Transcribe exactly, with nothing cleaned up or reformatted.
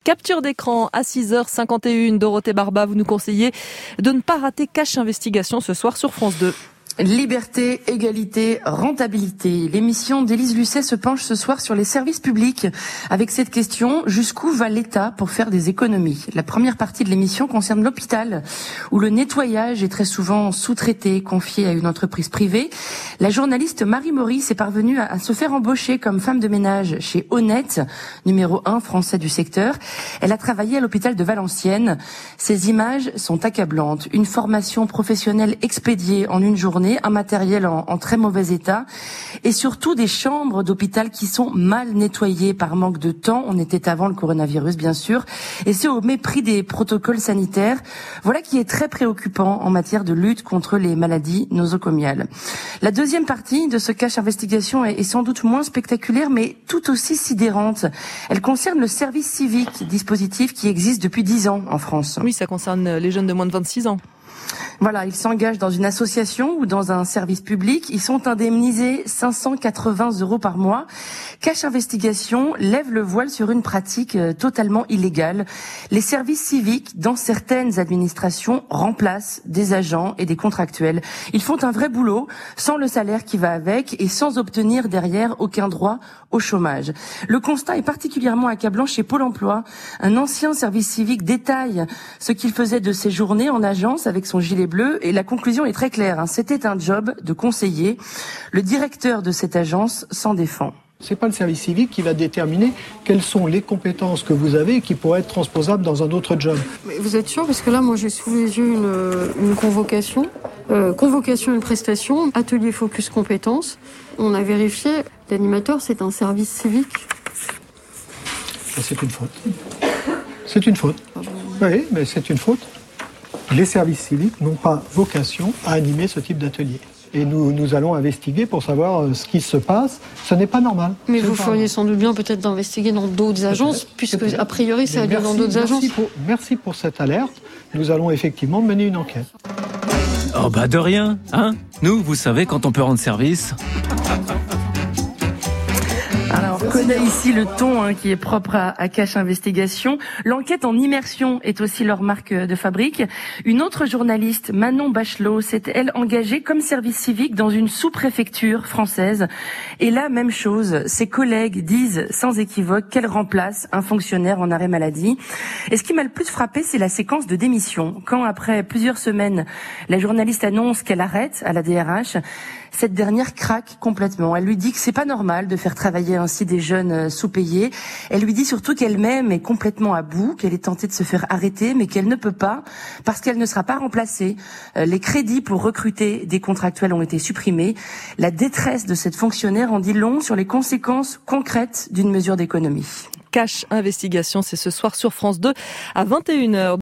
Capture d'écran à six heures cinquante et une. Dorothée Barba, vous nous conseillez de ne pas rater Cache Investigation ce soir sur France deux. Liberté, égalité, rentabilité. L'émission d'Élise Lucet se penche ce soir sur les services publics avec cette question: jusqu'où va l'État pour faire des économies? La première partie de l'émission concerne l'hôpital, où le nettoyage est très souvent sous-traité, confié à une entreprise privée. La journaliste Marie Maurice est parvenue à se faire embaucher comme femme de ménage chez Honnête, numéro un français du secteur. Elle a travaillé à l'hôpital de Valenciennes. Ces images sont accablantes. Une formation professionnelle expédiée en une journée, un matériel en, en très mauvais état et surtout des chambres d'hôpital qui sont mal nettoyées par manque de temps. On était avant le coronavirus, bien sûr, et ce au mépris des protocoles sanitaires. Voilà qui est très préoccupant en matière de lutte contre les maladies nosocomiales. La deuxième partie de ce Cache Investigation est, est sans doute moins spectaculaire, mais tout aussi sidérante. Elle concerne le service civique, dispositif qui existe depuis dix ans en France. Oui, ça concerne les jeunes de moins de vingt-six ans. Voilà, ils s'engagent dans une association ou dans un service public. Ils sont indemnisés cinq cent quatre-vingts euros par mois. Cache Investigation lève le voile sur une pratique totalement illégale. Les services civiques, dans certaines administrations, remplacent des agents et des contractuels. Ils font un vrai boulot, sans le salaire qui va avec et sans obtenir derrière aucun droit au chômage. Le constat est particulièrement accablant chez Pôle emploi. Un ancien service civique détaille ce qu'il faisait de ses journées en agence avec son gilet bleu, et la conclusion est très claire, hein. C'était un job de conseiller. Le directeur de cette agence s'en défend. C'est pas le service civique qui va déterminer quelles sont les compétences que vous avez et qui pourraient être transposables dans un autre job. Mais vous êtes sûr? Parce que là, moi, j'ai sous les yeux une, une convocation. Euh, convocation, une prestation, atelier focus compétences. On a vérifié, l'animateur, c'est un service civique. C'est une faute. C'est une faute. Ah bon. Oui, mais c'est une faute. Les services civiques n'ont pas vocation à animer ce type d'atelier. Et nous, nous allons investiguer pour savoir ce qui se passe. Ce n'est pas normal. Mais vous feriez sans doute bien peut-être d'investiguer dans d'autres agences, puisque a priori ça a lieu dans d'autres agences. Pour, merci pour cette alerte. Nous allons effectivement mener une enquête. Oh bah de rien, hein? Nous, vous savez, quand on peut rendre service... Alors, on connaît ici le ton hein, qui est propre à, à Cache Investigation. L'enquête en immersion est aussi leur marque de fabrique. Une autre journaliste, Manon Bachelot, s'est elle engagée comme service civique dans une sous-préfecture française. Et là, même chose, ses collègues disent sans équivoque qu'elle remplace un fonctionnaire en arrêt maladie. Et ce qui m'a le plus frappé, c'est la séquence de démission. Quand, après plusieurs semaines, la journaliste annonce qu'elle arrête à la D R H, cette dernière craque complètement. Elle lui dit que c'est pas normal de faire travailler ainsi des jeunes sous-payés. Elle lui dit surtout qu'elle-même est complètement à bout, qu'elle est tentée de se faire arrêter, mais qu'elle ne peut pas parce qu'elle ne sera pas remplacée. Les crédits pour recruter des contractuels ont été supprimés. La détresse de cette fonctionnaire en dit long sur les conséquences concrètes d'une mesure d'économie. Cache Investigation, c'est ce soir sur France deux à vingt et une heures.